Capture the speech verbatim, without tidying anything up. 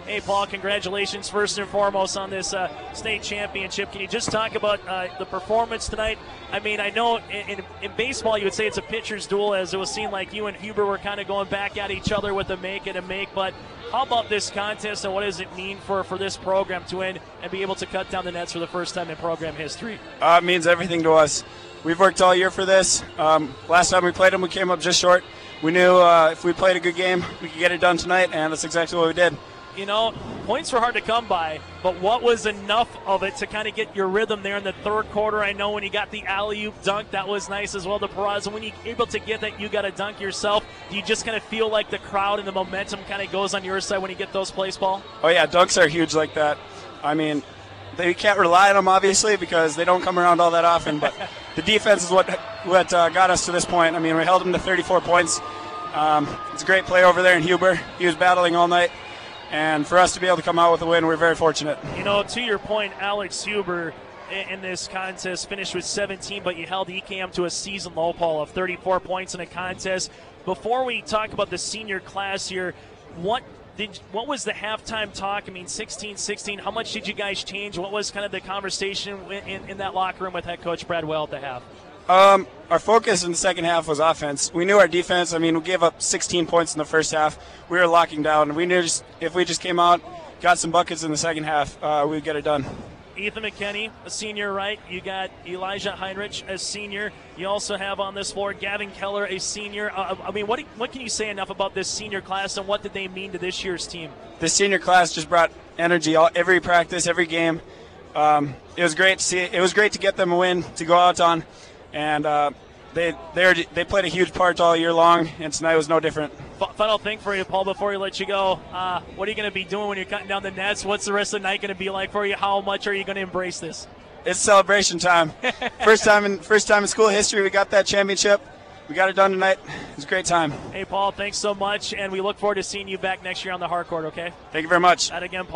Hey, Paul, congratulations first and foremost on this uh, state championship. Can you just talk about uh, the performance tonight? I mean, I know in, in, in baseball you would say it's a pitcher's duel, as it was seen like you and Huber were kind of going back at each other with a make and a make, but how about this contest and what does it mean for, for this program to win and be able to cut down the nets for the first time in program history? Uh, it means everything to us. We've worked all year for this. Um, last time we played them, we came up just short. We knew uh, if we played a good game, we could get it done tonight, and that's exactly what we did. You know, points were hard to come by, but what was enough of it to kind of get your rhythm there in the third quarter? I know when you got the alley-oop dunk, that was nice as well, the Peraza. When you're able to get that, you got to dunk yourself. Do you just kind of feel like the crowd and the momentum kind of goes on your side when you get those plays, Paul? Oh, yeah, dunks are huge like that. I mean, they can't rely on them, obviously, because they don't come around all that often, but the defense is what, what uh, got us to this point. I mean, we held them to thirty-four points. Um, it's a great play over there in Huber. He was battling all night. And for us to be able to come out with a win, we're very fortunate. You know, to your point, Alex Huber in this contest finished with seventeen, but you held E K M to a season low, Paul, of thirty-four points in a contest. Before we talk about the senior class here, what did what was the halftime talk? I mean, sixteen sixteen, how much did you guys change? What was kind of the conversation in, in that locker room with head coach Brad Well at the half? Um, our focus in the second half was offense. We knew our defense. I mean, we gave up sixteen points in the first half. We were locking down. We knew just, if we just came out, got some buckets in the second half, uh, we'd get it done. Ethan McKinney, a senior, right? You got Elijah Heinrich, a senior. You also have on this floor Gavin Keller, a senior. Uh, I mean, what what can you say enough about this senior class, and what did they mean to this year's team? This senior class just brought energy all, every practice, every game. Um, it was great to see. It was great to get them a win to go out on. And uh, they they they played a huge part all year long, and tonight was no different. Final thing for you, Paul, before we let you go. Uh, what are you going to be doing when you're cutting down the nets? What's the rest of the night going to be like for you? How much are you going to embrace this? It's celebration time. first time in first time in school history, we got that championship. We got it done tonight. It was a great time. Hey, Paul, thanks so much, and we look forward to seeing you back next year on the hard court, okay? Thank you very much. That again, Paul.